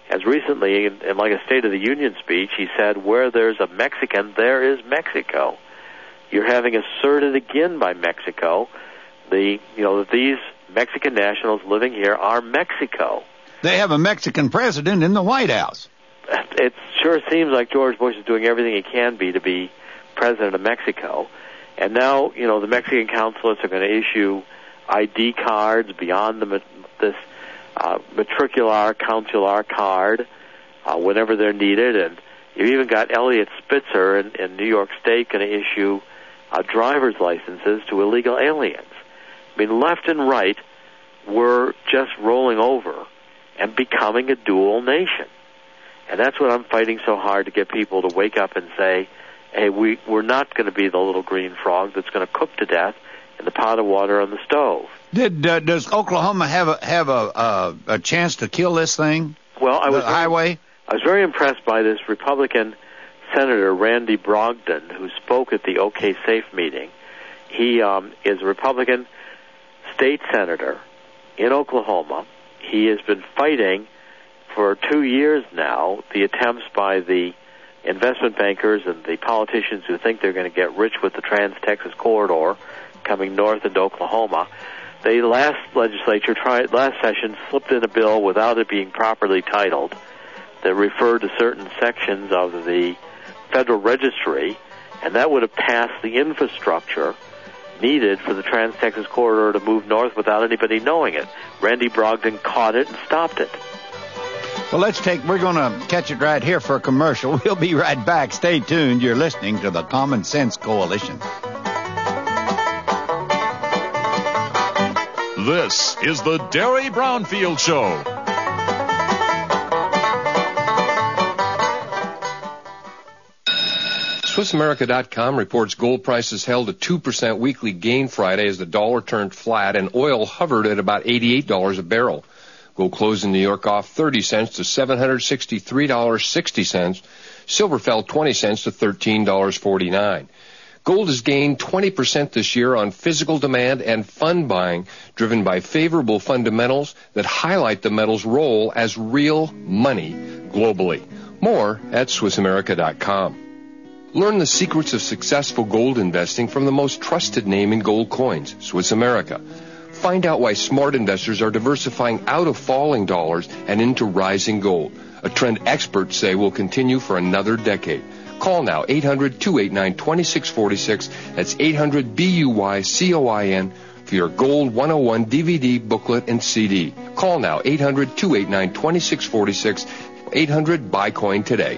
as recently, in, in like a State of the Union speech, he said, where there's a Mexican, there is Mexico. You're having asserted again by Mexico, the you know, that these Mexican nationals living here are Mexico. They have a Mexican president in the White House. It sure seems like George Bush is doing everything he can be to be president of Mexico. And now, you know, the Mexican consulates are going to issue I D cards beyond the, this uh, matricular, consular card uh, whenever they're needed. And you've even got Elliot Spitzer in, in New York State going to issue uh, driver's licenses to illegal aliens. I mean, left and right, we're just rolling over and becoming a dual nation. And that's what I'm fighting so hard to get people to wake up and say, hey, we, we're not going to be the little green frog that's going to cook to death in the pot of water on the stove. Did uh, does Oklahoma have a have a uh, a chance to kill this thing? Well, I was the highway. I was very impressed by this Republican Senator Randy Brogdon, who spoke at the OK Safe meeting. He um, is a Republican state senator in Oklahoma. He has been fighting for two years now the attempts by the investment bankers and the politicians who think they're going to get rich with the Trans-Texas Corridor coming north into Oklahoma. They last legislature tried last session slipped in a bill without it being properly titled that referred to certain sections of the Federal Registry, and that would have passed the infrastructure needed for the Trans-Texas Corridor to move north without anybody knowing it. Randy Brogdon caught it and stopped it. Well, let's take, we're going to catch it right here for a commercial. We'll be right back. Stay tuned. You're listening to the Common Sense Coalition. This is the Derry Brownfield Show. Swiss America dot com reports gold prices held a two percent weekly gain Friday as the dollar turned flat and oil hovered at about eighty-eight dollars a barrel. Gold closed in New York off thirty cents to seven hundred sixty-three dollars and sixty cents. Silver fell twenty cents to thirteen dollars and forty-nine cents. Gold has gained twenty percent this year on physical demand and fund buying, driven by favorable fundamentals that highlight the metal's role as real money globally. More at Swiss America dot com. Learn the secrets of successful gold investing from the most trusted name in gold coins, Swiss America. Find out why smart investors are diversifying out of falling dollars and into rising gold, a trend experts say will continue for another decade. Call now, eight hundred, two eight nine, two six four six. That's eight hundred, B U Y C O I N for your Gold one oh one D V D, booklet, and C D. Call now, eight hundred, two eight nine, two six four six. eight hundred, buy coin today.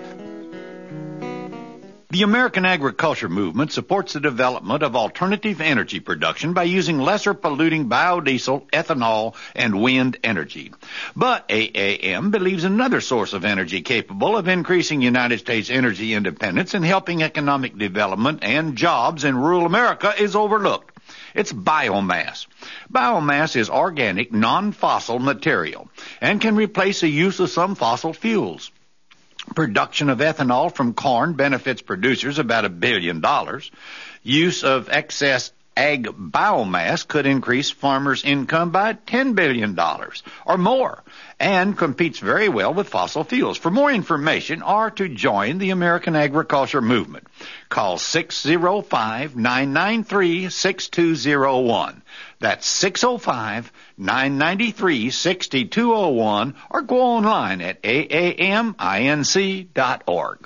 The American agriculture movement supports the development of alternative energy production by using lesser polluting biodiesel, ethanol, and wind energy. But A A M believes another source of energy capable of increasing United States energy independence and helping economic development and jobs in rural America is overlooked. It's biomass. Biomass is organic, non-fossil material and can replace the use of some fossil fuels. Production of ethanol from corn benefits producers about a billion dollars. Use of excess ag biomass could increase farmers' income by ten billion dollars or more and competes very well with fossil fuels. For more information or to join the American agriculture movement, call six oh five, nine nine three, six two oh one. That's six oh five, nine nine three, six two oh one or go online at A A M inc dot org.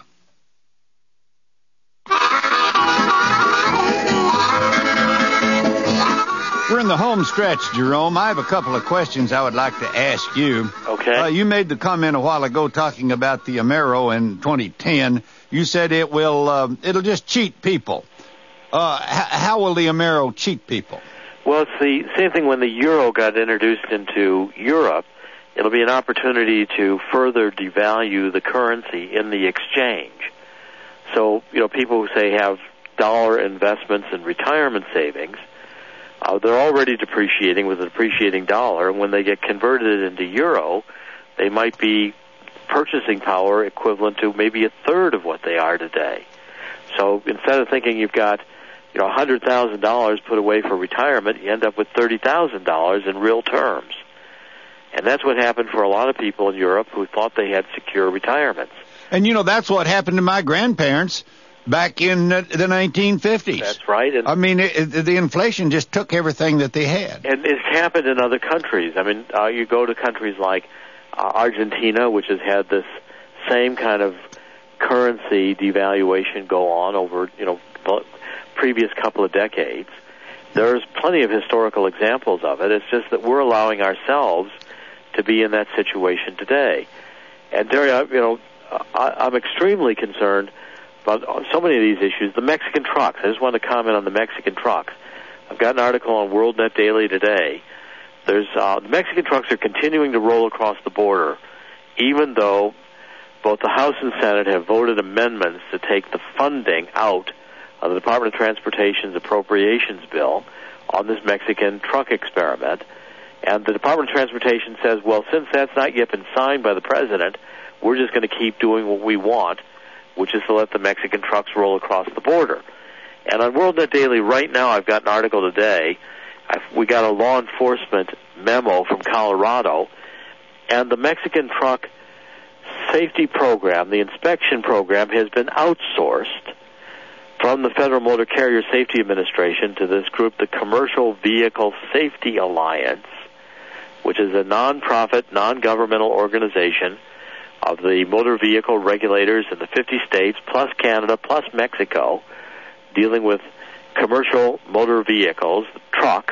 We're in the home stretch, Jerome. I have a couple of questions I would like to ask you. Okay. Uh, you made the comment a while ago talking about the Amero in twenty ten. You said it will, uh, it'll just cheat people. Uh, h- how will the Amero cheat people? Well, it's the same thing when the euro got introduced into Europe. It'll be an opportunity to further devalue the currency in the exchange. So, you know, people who say have dollar investments and retirement savings, uh, they're already depreciating with a depreciating dollar, and when they get converted into euro, they might be purchasing power equivalent to maybe a third of what they are today. So instead of thinking you've got, you know, one hundred thousand dollars put away for retirement, you end up with thirty thousand dollars in real terms. And that's what happened for a lot of people in Europe who thought they had secure retirements. And, you know, that's what happened to my grandparents back in uh, the nineteen fifties. That's right. And I mean, it, it, the inflation just took everything that they had. And it's happened in other countries. I mean, uh, you go to countries like uh, Argentina, which has had this same kind of currency devaluation go on over, you know, the previous couple of decades. There's plenty of historical examples of it. It's just that we're allowing ourselves to be in that situation today. And, Terry, I, you know, I, I'm extremely concerned about so many of these issues. The Mexican trucks. I just want to comment on the Mexican trucks. I've got an article on WorldNet Daily today. There's uh, the Mexican trucks are continuing to roll across the border, even though both the House and Senate have voted amendments to take the funding out of the Department of Transportation's appropriations bill on this Mexican truck experiment. And the Department of Transportation says, well, since that's not yet been signed by the President, we're just going to keep doing what we want, which is to let the Mexican trucks roll across the border. And on WorldNet Daily right now, I've got an article today. I've, we got a law enforcement memo from Colorado, and the Mexican truck safety program, the inspection program, has been outsourced from the Federal Motor Carrier Safety Administration to this group, the Commercial Vehicle Safety Alliance, which is a nonprofit, non-governmental organization of the motor vehicle regulators in the fifty states, plus Canada, plus Mexico, dealing with commercial motor vehicles, trucks,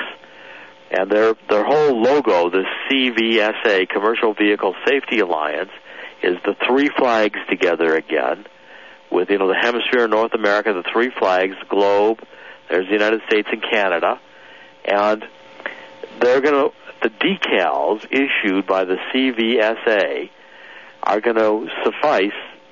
and their their whole logo, the C V S A, Commercial Vehicle Safety Alliance, is the three flags together again, with, you know, the hemisphere, North America, the three flags, globe, there's the United States and Canada, and they're going to, the decals issued by the C V S A are going to suffice,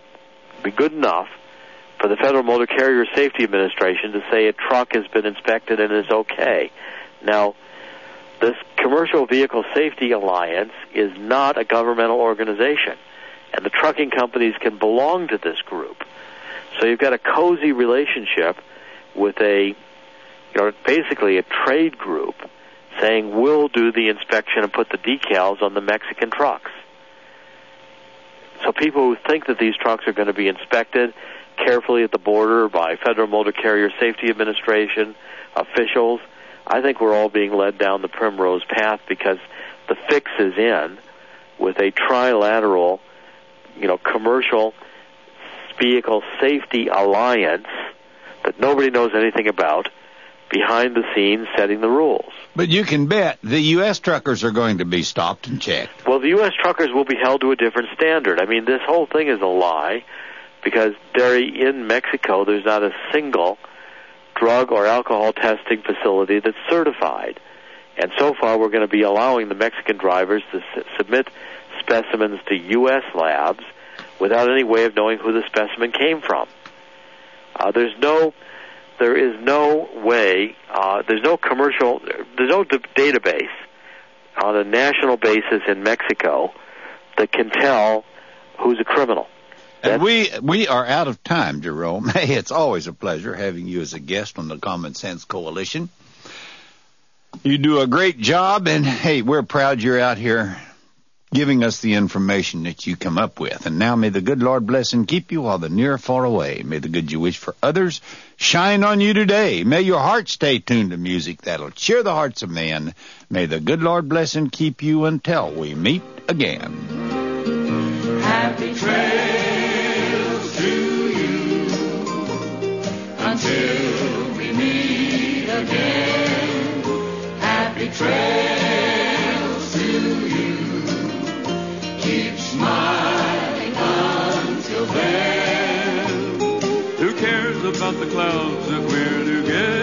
be good enough for the Federal Motor Carrier Safety Administration to say a truck has been inspected and is okay. Now, this Commercial Vehicle Safety Alliance is not a governmental organization, and the trucking companies can belong to this group. So you've got a cozy relationship with a, you know, basically a trade group saying we'll do the inspection and put the decals on the Mexican trucks. So people who think that these trucks are going to be inspected carefully at the border by Federal Motor Carrier Safety Administration officials, I think we're all being led down the primrose path, because the fix is in with a trilateral, you know, commercial vehicle safety alliance that nobody knows anything about, behind the scenes setting the rules. But you can bet the U S truckers are going to be stopped and checked. Well, the U S truckers will be held to a different standard. I mean, this whole thing is a lie, because, Derry, in Mexico, there's not a single drug or alcohol testing facility that's certified. And so far, we're going to be allowing the Mexican drivers to s- submit specimens to U S labs without any way of knowing who the specimen came from. Uh, there's no, there is no way, uh, there's no commercial, there's no d- database on a national basis in Mexico that can tell who's a criminal. And we we are out of time, Jerome. Hey, it's always a pleasure having you as a guest on the Common Sense Coalition. You do a great job, and, hey, we're proud you're out here giving us the information that you come up with. And now may the good Lord bless and keep you while the near are far away. May the good you wish for others shine on you today. May your heart stay tuned to music that'll cheer the hearts of men. May the good Lord bless and keep you until we meet again. Happy trails to you until we meet again. Happy trails to you. Keep smiling until then. Who cares about the clouds if we're together?